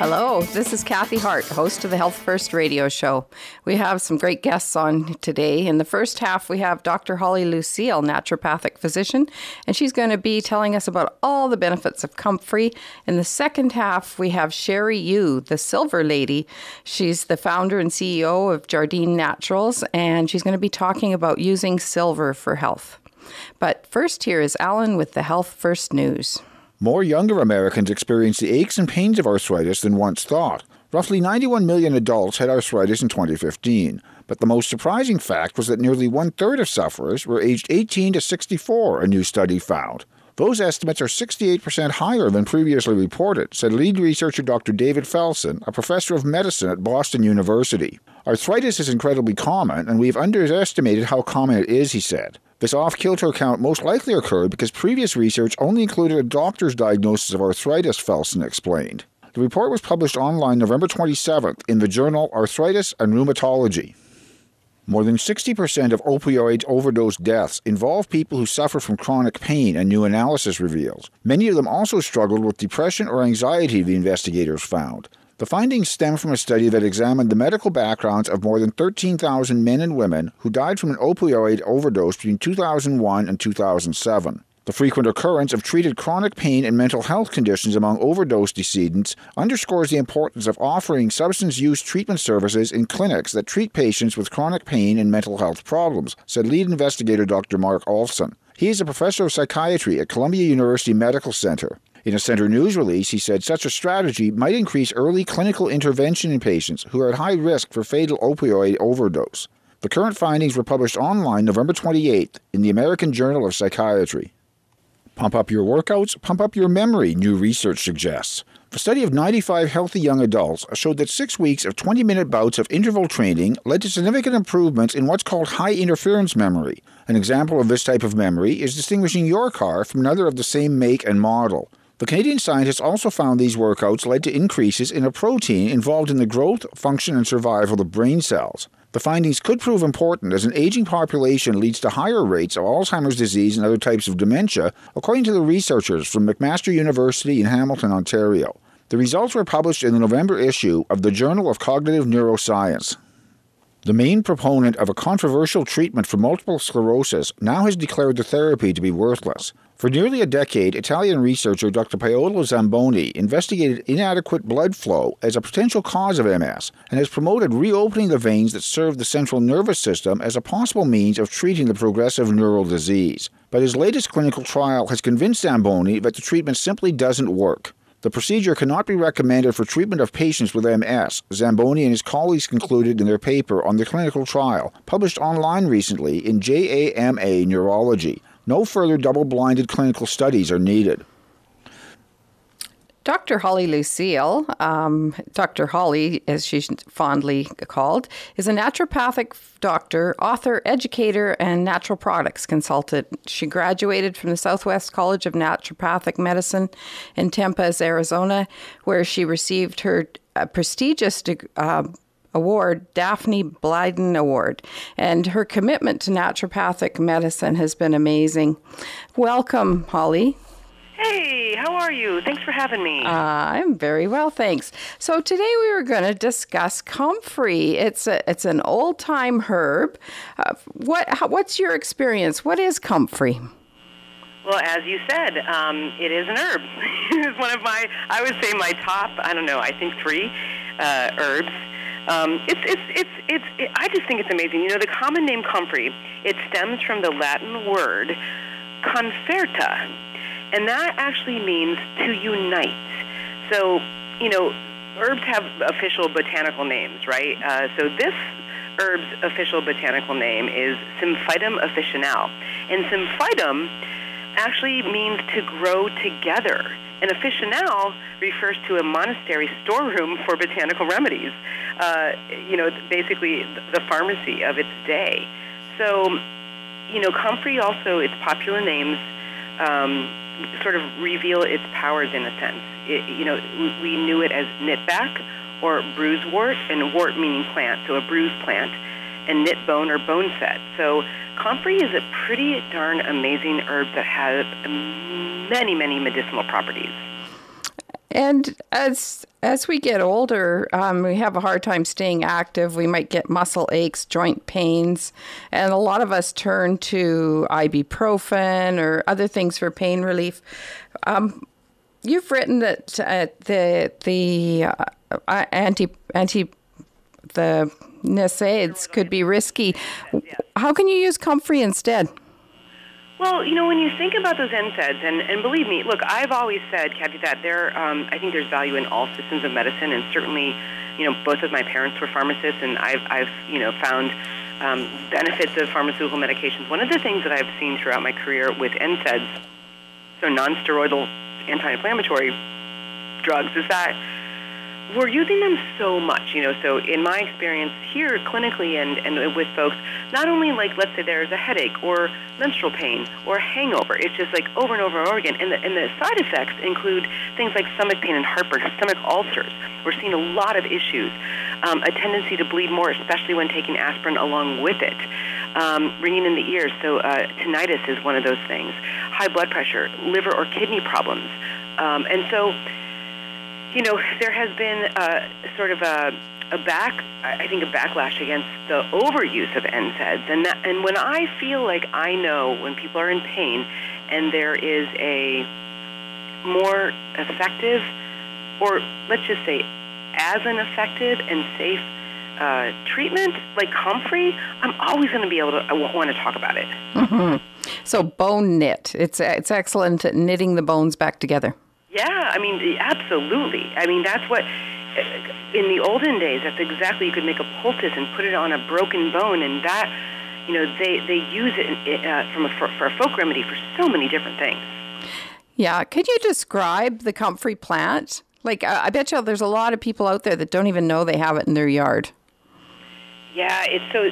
Hello, this is Kathy Hart, host of the Health First radio show. We have some great guests on today. In the first half, we have Dr. Holly Lucille, naturopathic physician, and she's going to be telling us about all the benefits of comfrey. In the second half, we have Sherry Yu, the Silver Lady. She's the founder and CEO of Jardine Naturals, and she's going to be talking about using silver for health. But first, here is Alan with the Health First News. More younger Americans experience the aches and pains of arthritis than once thought. Roughly 91 million adults had arthritis in 2015. But the most surprising fact was that nearly one-third of sufferers were aged 18 to 64, a new study found. Those estimates are 68% higher than previously reported, said lead researcher Dr. David Felsen, a professor of medicine at Boston University. Arthritis is incredibly common, and we've underestimated how common it is, he said. This off-kilter count most likely occurred because previous research only included a doctor's diagnosis of arthritis, Felsen explained. The report was published online November 27th in the journal Arthritis and Rheumatology. More than 60% of opioid overdose deaths involve people who suffer from chronic pain, a new analysis reveals. Many of them also struggled with depression or anxiety, the investigators found. The findings stem from a study that examined the medical backgrounds of more than 13,000 men and women who died from an opioid overdose between 2001 and 2007. The frequent occurrence of treated chronic pain and mental health conditions among overdose decedents underscores the importance of offering substance use treatment services in clinics that treat patients with chronic pain and mental health problems, said lead investigator Dr. Mark Olson. He is a professor of psychiatry at Columbia University Medical Center. In a center news release, he said such a strategy might increase early clinical intervention in patients who are at high risk for fatal opioid overdose. The current findings were published online November 28th in the American Journal of Psychiatry. Pump up your workouts, pump up your memory, new research suggests. The study of 95 healthy young adults showed that 6 weeks of 20-minute bouts of interval training led to significant improvements in what's called high-interference memory. An example of this type of memory is distinguishing your car from another of the same make and model. The Canadian scientists also found these workouts led to increases in a protein involved in the growth, function, and survival of brain cells. The findings could prove important as an aging population leads to higher rates of Alzheimer's disease and other types of dementia, according to the researchers from McMaster University in Hamilton, Ontario. The results were published in the November issue of the Journal of Cognitive Neuroscience. The main proponent of a controversial treatment for multiple sclerosis now has declared the therapy to be worthless. For nearly a decade, Italian researcher Dr. Paolo Zamboni investigated inadequate blood flow as a potential cause of MS and has promoted reopening the veins that serve the central nervous system as a possible means of treating the progressive neural disease. But his latest clinical trial has convinced Zamboni that the treatment simply doesn't work. The procedure cannot be recommended for treatment of patients with MS, Zamboni and his colleagues concluded in their paper on the clinical trial, published online recently in JAMA Neurology. No further double-blinded clinical studies are needed. Dr. Holly Lucille, Dr. Holly, as she's fondly called, is a naturopathic doctor, author, educator, and natural products consultant. She graduated from the Southwest College of Naturopathic Medicine in Tempe, Arizona, where she received her prestigious award, Daphne Blyden Award. And her commitment to naturopathic medicine has been amazing. Welcome, Holly. Hey, how are you? Thanks for having me. I'm very well, thanks. So today we were going to discuss comfrey. It's an old-time herb. What's your experience? What is comfrey? Well, as you said, it is an herb. It's one of I would say my top, I think 3 herbs. I just think it's amazing. You know, the common name comfrey, it stems from the Latin word conferta, and that actually means to unite. So, you know, herbs have official botanical names, right? So this herb's official botanical name is Symphytum officinale, and Symphytum actually means to grow together. And officinale refers to a monastery storeroom for botanical remedies, basically the pharmacy of its day. So, you know, comfrey also, its popular names sort of reveal its powers in a sense. We knew it as knitback or bruisewort, and wort meaning plant, so a bruised plant, and knit bone or bone set. So comfrey is a pretty darn amazing herb that has many, many medicinal properties. And as we get older, we have a hard time staying active. We might get muscle aches, joint pains, and a lot of us turn to ibuprofen or other things for pain relief. You've written that the NSAIDs could be risky. How can you use Comfrey instead? Well, when you think about those NSAIDs, and believe me, look, I've always said, Kathy, that I think there's value in all systems of medicine, and certainly, both of my parents were pharmacists, and I've found benefits of pharmaceutical medications. One of the things that I've seen throughout my career with NSAIDs, so non-steroidal anti-inflammatory drugs, is that we're using them so much, so in my experience here clinically and with folks, not only like, let's say there's a headache or menstrual pain or a hangover, it's just like over and over and over again. And the side effects include things like stomach pain and heartburn, stomach ulcers. We're seeing a lot of issues, a tendency to bleed more, especially when taking aspirin along with it, ringing in the ears, so tinnitus is one of those things, high blood pressure, liver or kidney problems. And so, there has been sort of a backlash against the overuse of NSAIDs, and when I feel like I know when people are in pain, and there is a more effective, or let's just say, as an effective and safe treatment like Comfrey, I'm always going to be able to. I want to talk about it. Mm-hmm. So bone knit. It's excellent at knitting the bones back together. Yeah, absolutely. that's what, in the olden days, that's exactly, you could make a poultice and put it on a broken bone, and that, they use it for a folk remedy for so many different things. Yeah, could you describe the Comfrey plant? Like, I bet you there's a lot of people out there that don't even know they have it in their yard. Yeah, it's so,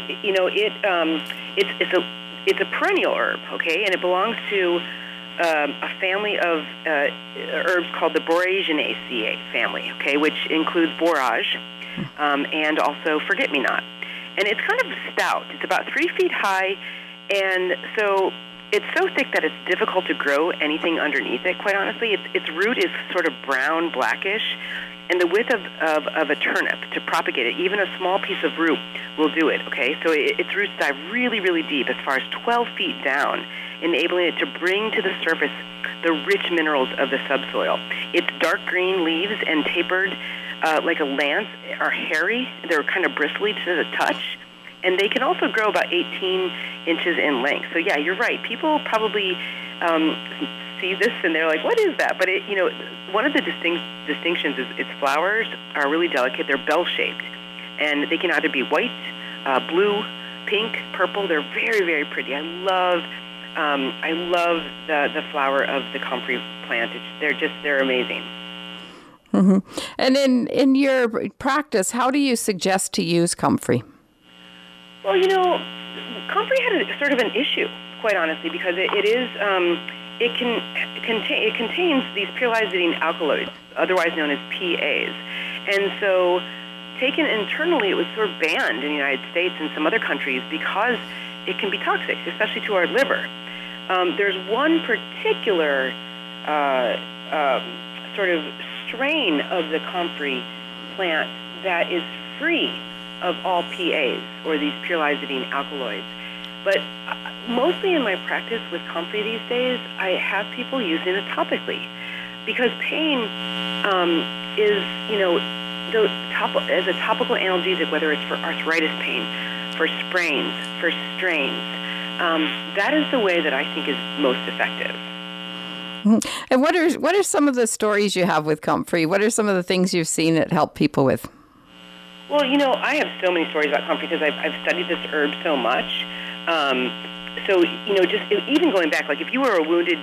it's a perennial herb, okay, and it belongs to a family of herbs called the Boraginaceae family, okay, which includes borage and also forget-me-not. And it's kind of stout. It's about 3 feet high, and so it's so thick that it's difficult to grow anything underneath it, quite honestly. Its root is sort of brown, blackish, and the width of a turnip to propagate it. Even a small piece of root will do it, okay? So its roots dive really, really deep, as far as 12 feet down, enabling it to bring to the surface the rich minerals of the subsoil. Its dark green leaves and tapered like a lance are hairy. They're kind of bristly to the touch, and they can also grow about 18 inches in length. So yeah, you're right. People probably see this and they're like, what is that? But one of the distinctions is its flowers are really delicate. They're bell-shaped, and they can either be white, blue, pink, purple. They're very, very pretty. I love the flower of the Comfrey plant. They're amazing. Mm-hmm. And in your practice, how do you suggest to use Comfrey? Well, Comfrey had a sort of an issue, quite honestly, because it contains these pyrrolizidine alkaloids, otherwise known as PAs, and so taken internally, it was sort of banned in the United States and some other countries because it can be toxic, especially to our liver. There's one particular sort of strain of the Comfrey plant that is free of all PAs, or these pyrrolizidine alkaloids. But mostly in my practice with Comfrey these days, I have people using it topically, because pain is, as a topical analgesic, whether it's for arthritis pain, for sprains, for strains, that is the way that I think is most effective. And what are some of the stories you have with Comfrey? What are some of the things you've seen it help people with? Well, I have so many stories about Comfrey because I've studied this herb so much. Just even going back, like if you were a wounded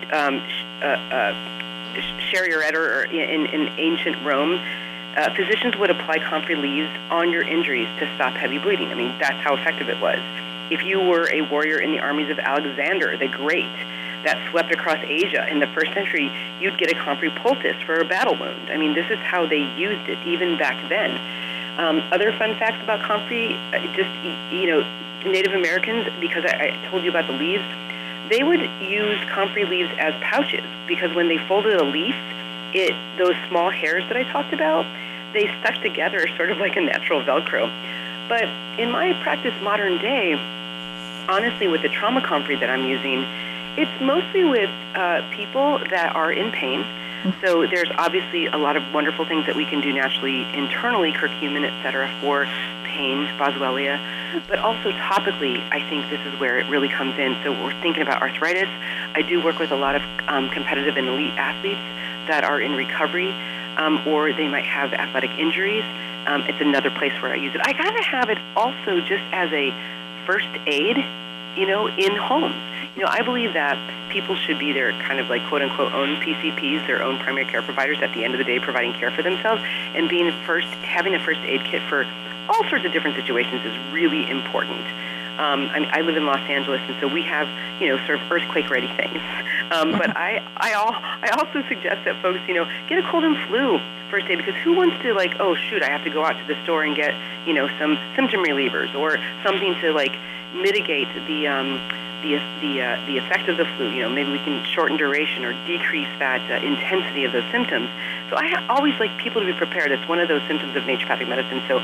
charioteer or in ancient Rome, physicians would apply Comfrey leaves on your injuries to stop heavy bleeding. That's how effective it was. If you were a warrior in the armies of Alexander the Great that swept across Asia in the 1st century, you'd get a Comfrey poultice for a battle wound. This is how they used it even back then. Other fun facts about Comfrey, Native Americans, because I told you about the leaves, they would use Comfrey leaves as pouches, because when they folded a leaf, those small hairs that I talked about, they stuck together sort of like a natural Velcro. But in my practice modern day, honestly, with the trauma comfrey that I'm using, it's mostly with people that are in pain. So there's obviously a lot of wonderful things that we can do naturally internally, curcumin, et cetera, for pain, boswellia. But also topically, I think this is where it really comes in. So we're thinking about arthritis. I do work with a lot of competitive and elite athletes that are in recovery, or they might have athletic injuries. It's another place where I use it. I kind of have it also just as a first aid, in homes. I believe that people should be their kind of like quote-unquote own PCPs, their own primary care providers at the end of the day, providing care for themselves, and having a first aid kit for all sorts of different situations is really important. I live in Los Angeles, and so we have, sort of earthquake-ready things. But I also suggest that folks, get a cold and flu first aid, because who wants to oh shoot, I have to go out to the store and get, some symptom relievers or something to mitigate the effect of the flu. Maybe we can shorten duration or decrease that intensity of those symptoms. So I always like people to be prepared. It's one of those symptoms of naturopathic medicine. So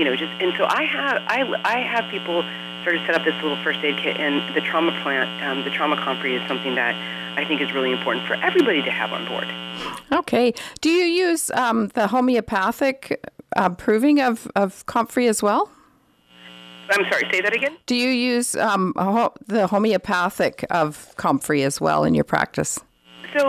I have people sort of set up this little first aid kit, and the trauma plant, the trauma comfrey is something that I think is really important for everybody to have on board. Okay. Do you use the homeopathic proving of comfrey as well? I'm sorry, say that again? Do you use the homeopathic of comfrey as well in your practice? So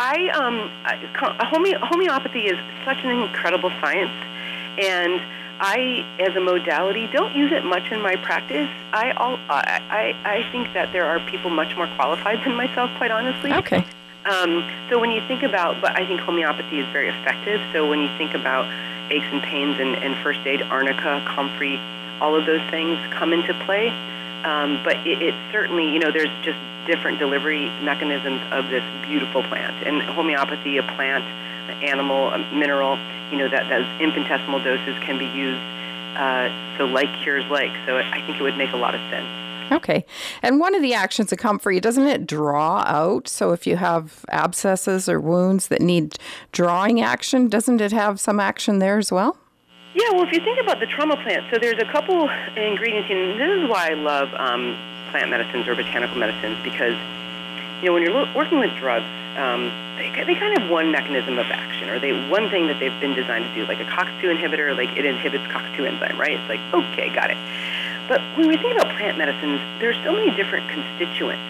homeopathy is such an incredible science, and I, as a modality, don't use it much in my practice. I think that there are people much more qualified than myself, quite honestly. Okay. So when you think about, but I think homeopathy is very effective. So when you think about aches and pains and first aid, arnica, comfrey, all of those things come into play. But it certainly, there's just different delivery mechanisms of this beautiful plant. And homeopathy, a plant, an animal, a mineral, that those infinitesimal doses can be used. So like cures like. So I think it would make a lot of sense. Okay. And one of the actions of comfrey, doesn't it draw out? So if you have abscesses or wounds that need drawing action, doesn't it have some action there as well? Yeah, well, if you think about the trauma plant, so there's a couple ingredients, and this is why I love plant medicines or botanical medicines, because, when you're working with drugs, they kind of have one mechanism of action, or one thing that they've been designed to do, like a COX-2 inhibitor, it inhibits COX-2 enzyme, right? It's okay, got it. But when we think about plant medicines, there's so many different constituents,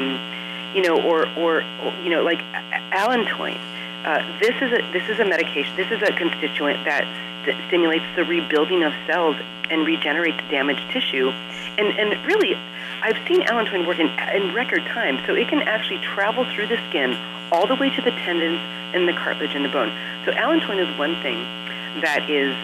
like allantoin. This is a medication. This is a constituent that stimulates the rebuilding of cells and regenerates damaged tissue. And really, I've seen allantoin work in record time. So it can actually travel through the skin all the way to the tendons and the cartilage and the bone. So allantoin is one thing that is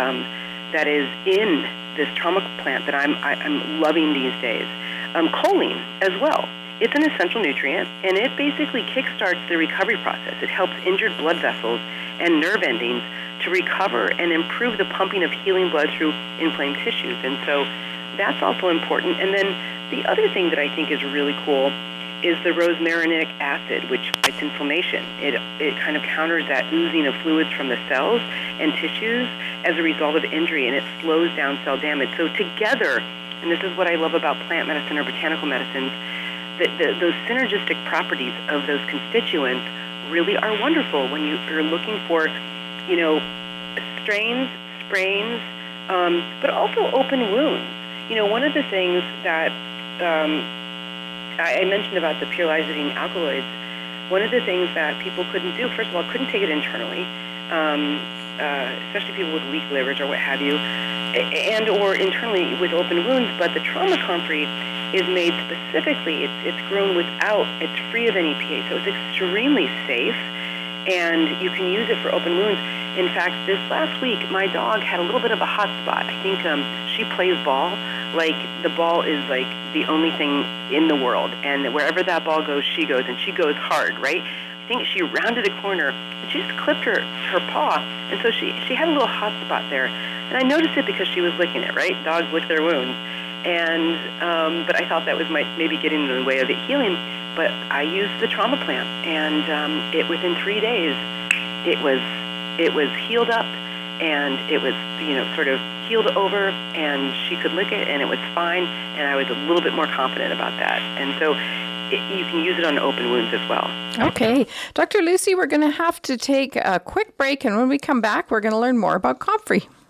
in this trauma plant that I'm loving these days. Choline as well. It's an essential nutrient, and it basically kickstarts the recovery process. It helps injured blood vessels and nerve endings to recover and improve the pumping of healing blood through inflamed tissues. And so that's also important. And then the other thing that I think is really cool is the rosmarinic acid, which fights inflammation. It kind of counters that oozing of fluids from the cells and tissues as a result of injury, and it slows down cell damage. So together, and this is what I love about plant medicine or botanical medicines, those synergistic properties of those constituents really are wonderful when you're looking for, strains, sprains, but also open wounds. One of the things that I mentioned about the pyrrolizidine alkaloids, one of the things that people couldn't do, first of all, couldn't take it internally, especially people with weak livers or what have you, and or internally with open wounds, but the trauma comfrey is made specifically, it's grown without, it's free of any PA, so it's extremely safe, and you can use it for open wounds. In fact, this last week, my dog had a little bit of a hot spot. I think she plays ball, the ball is the only thing in the world, and wherever that ball goes, and she goes hard, right? I think she rounded a corner, and she just clipped her paw, and so she had a little hot spot there, and I noticed it because she was licking it, right? Dogs lick their wounds. And but I thought that was maybe getting in the way of it healing. But I used the trauma plant, and it within 3 days, it was healed up, and it was, sort of healed over, and she could lick it, and it was fine, and I was a little bit more confident about that. And so you can use it on open wounds as well. Okay. Dr. Lucy, we're going to have to take a quick break, and when we come back, we're going to learn more about Comfrey.